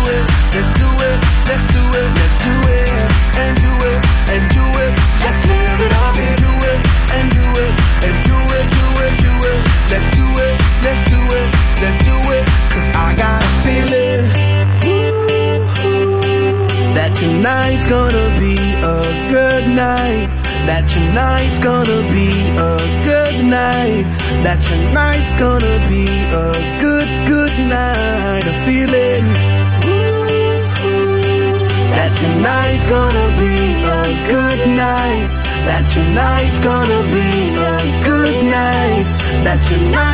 it, let's do it, let's do it, let's do it, and do it, and do it. Let's live it up and do it, and do it, and do it, do it, do it. Let's do it, let's do it, let's do it. 'Cause I got a feeling that tonight's gonna be a good night. That tonight's gonna be a good night. That tonight's gonna be a good, good night. A feeling that tonight's gonna be a good night. That tonight's gonna be a good night. That tonight